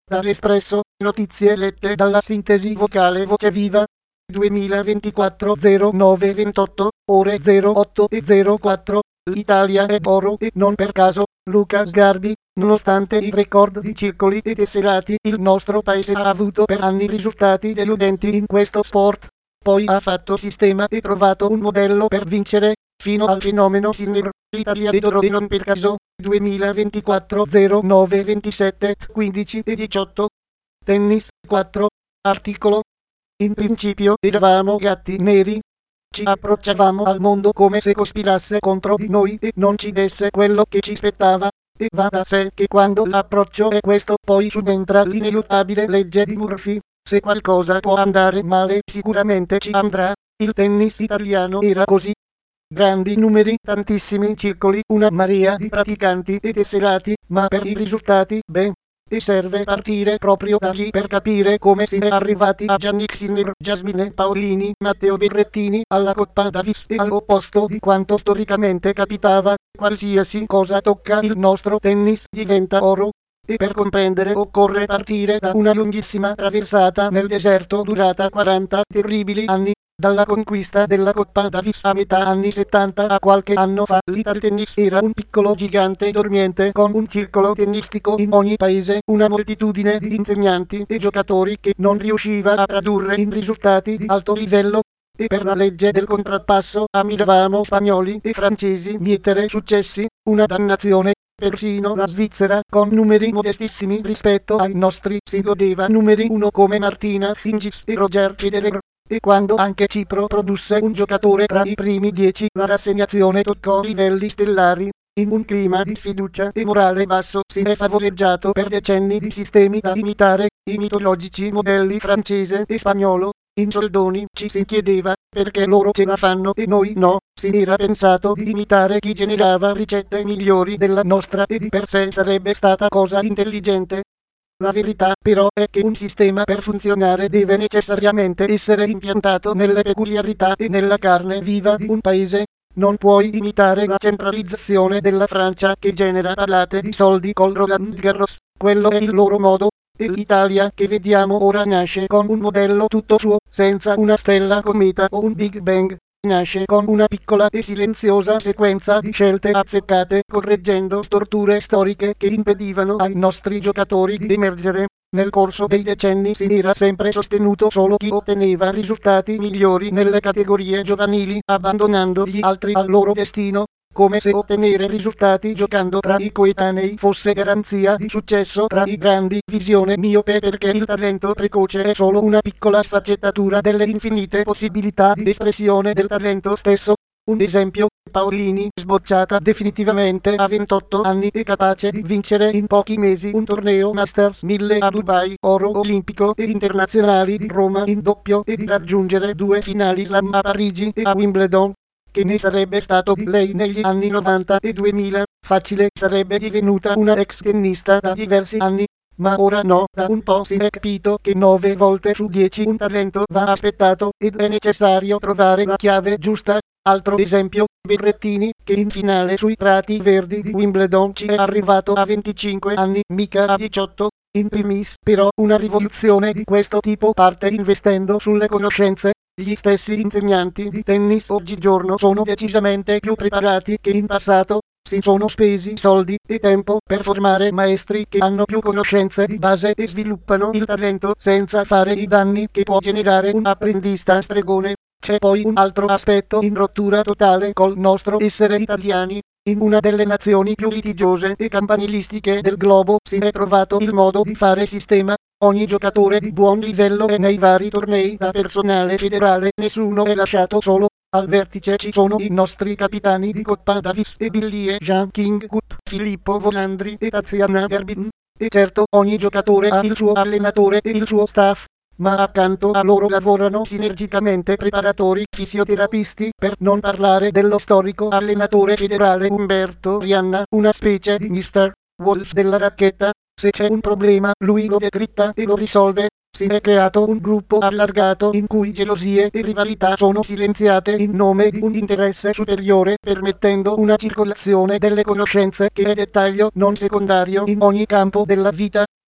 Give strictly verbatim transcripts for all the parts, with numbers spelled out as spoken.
Dall'Espresso, notizie lette dalla sintesi vocale Voce Viva. duemilaventiquattro zero nove ventotto, ore zero otto e zero quattro. L'Italia è d'oro e non per caso. Luca Sgarbi. Nonostante i record di circoli e tesserati, il nostro paese ha avuto per anni risultati deludenti in questo sport. Poi ha fatto sistema e trovato un modello per vincere, fino al fenomeno Sinner. L'Italia è d'oro e non per caso. duemilaventiquattro zero nove ventisette quindici e diciotto. Tennis. quattro. Articolo. In principio eravamo gatti neri. Ci approcciavamo al mondo come se cospirasse contro di noi e non ci desse quello che ci spettava. E va da sé che quando l'approccio è questo, poi subentra l'ineluttabile legge di Murphy. Se qualcosa può andare male, sicuramente ci andrà. Il tennis italiano era così. Grandi numeri, tantissimi circoli, una marea di praticanti e tesserati, ma per i risultati, beh. E serve partire proprio da lì per capire come si è arrivati a Jannik Sinner, Jasmine Paolini, Matteo Berrettini, alla Coppa Davis e all'opposto di quanto storicamente capitava. Qualsiasi cosa tocca il nostro tennis diventa oro. E per comprendere occorre partire da una lunghissima traversata nel deserto durata quaranta terribili anni. Dalla conquista della Coppa Davis a metà anni settanta a qualche anno fa, l'Italtennis era un piccolo gigante dormiente con un circolo tennistico in ogni paese, una moltitudine di insegnanti e giocatori che non riusciva a tradurre in risultati di alto livello. E per la legge del contrappasso ammiravamo spagnoli e francesi mietere successi, una dannazione. Persino la Svizzera, con numeri modestissimi rispetto ai nostri, si godeva numeri uno come Martina Hingis e Roger Federer. E quando anche Cipro produsse un giocatore tra i primi dieci, la rassegnazione toccò livelli stellari. In un clima di sfiducia e morale basso si è favoleggiato per decenni di sistemi da imitare, i mitologici modelli francese e spagnolo. In soldoni ci si chiedeva perché loro ce la fanno e noi no. Si era pensato di imitare chi generava ricette migliori della nostra e di per sé sarebbe stata cosa intelligente. La verità però è che un sistema per funzionare deve necessariamente essere impiantato nelle peculiarità e nella carne viva di un paese. Non puoi imitare la centralizzazione della Francia che genera palate di soldi col Roland Garros, quello è il loro modo. E l'Italia che vediamo ora nasce con un modello tutto suo, senza una stella cometa o un Big Bang. Nasce con una piccola e silenziosa sequenza di scelte azzeccate, correggendo storture storiche che impedivano ai nostri giocatori di emergere. Nel corso dei decenni si era sempre sostenuto solo chi otteneva risultati migliori nelle categorie giovanili, abbandonando gli altri al loro destino, come se ottenere risultati giocando tra i coetanei fosse garanzia di successo tra i grandi. Visione miope, perché il talento precoce è solo una piccola sfaccettatura delle infinite possibilità di espressione del talento stesso. Un esempio, Paolini, sbocciata definitivamente a ventotto anni e capace di vincere in pochi mesi un torneo Masters mille a Dubai, oro olimpico e internazionali di Roma in doppio e di raggiungere due finali slam a Parigi e a Wimbledon. Che ne sarebbe stato di lei negli anni novanta e duemila? Facile, sarebbe divenuta una ex tennista da diversi anni. Ma ora no, da un po' si è capito che nove volte su dieci un talento va aspettato ed è necessario trovare la chiave giusta. Altro esempio, Berrettini, che in finale sui prati verdi di Wimbledon ci è arrivato a venticinque anni, mica a diciotto. In primis, però, una rivoluzione di questo tipo parte investendo sulle conoscenze. Gli stessi insegnanti di tennis oggigiorno sono decisamente più preparati che in passato. Si sono spesi soldi e tempo per formare maestri che hanno più conoscenze di base e sviluppano il talento senza fare i danni che può generare un apprendista stregone. C'è poi un altro aspetto in rottura totale col nostro essere italiani. In una delle nazioni più litigiose e campanilistiche del globo si è trovato il modo di fare sistema. Ogni giocatore di buon livello è nei vari tornei da personale federale, nessuno è lasciato solo. Al vertice ci sono i nostri capitani di Coppa Davis e Billie Jean King Cup, Filippo Volandri e Tatiana Gerbin. E certo, ogni giocatore ha il suo allenatore e il suo staff. Ma accanto a loro lavorano sinergicamente preparatori, fisioterapisti, per non parlare dello storico allenatore federale Umberto Rianna, una specie di mister Wolf della racchetta. Se c'è un problema, lui lo decritta e lo risolve. Si è creato un gruppo allargato in cui gelosie e rivalità sono silenziate in nome di un interesse superiore, permettendo una circolazione delle conoscenze che è dettaglio non secondario in ogni campo della vita.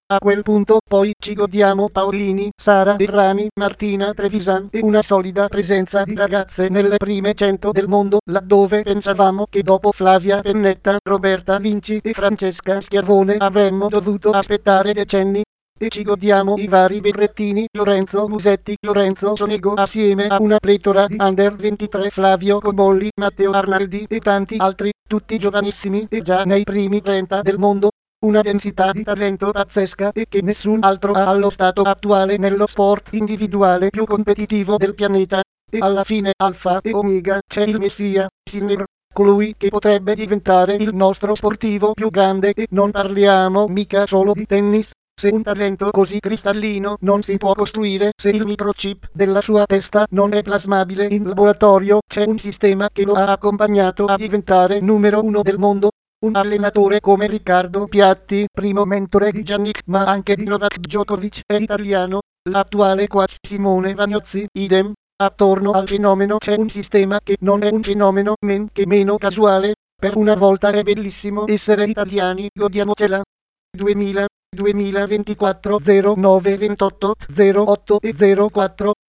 A quel punto poi ci godiamo Paolini, Sara Errani, Martina Trevisan e una solida presenza di ragazze nelle prime cento del mondo, laddove pensavamo che dopo Flavia Pennetta, Roberta Vinci e Francesca Schiavone avremmo dovuto aspettare decenni. E ci godiamo i vari berrettini, Lorenzo Musetti, Lorenzo Sonego assieme a una pletora di under ventitré, Flavio Cobolli, Matteo Arnaldi e tanti altri, tutti giovanissimi e già nei primi trenta del mondo. Una densità di talento pazzesca e che nessun altro ha allo stato attuale nello sport individuale più competitivo del pianeta. E alla fine Alfa e Omega c'è il Messia, Sinner, colui che potrebbe diventare il nostro sportivo più grande, e non parliamo mica solo di tennis. Se un talento così cristallino non si può costruire, se il microchip della sua testa non è plasmabile in laboratorio, c'è un sistema che lo ha accompagnato a diventare numero uno del mondo. Un allenatore come Riccardo Piatti, primo mentore di Giannick ma anche di Novak Djokovic, è italiano. L'attuale coach Simone Vagnozzi, idem. Attorno al fenomeno c'è un sistema che non è un fenomeno men che meno casuale. Per una volta è bellissimo essere italiani, godiamocela. duemila, duemilaventiquattro, zero nove ventotto, zero otto e zero quattro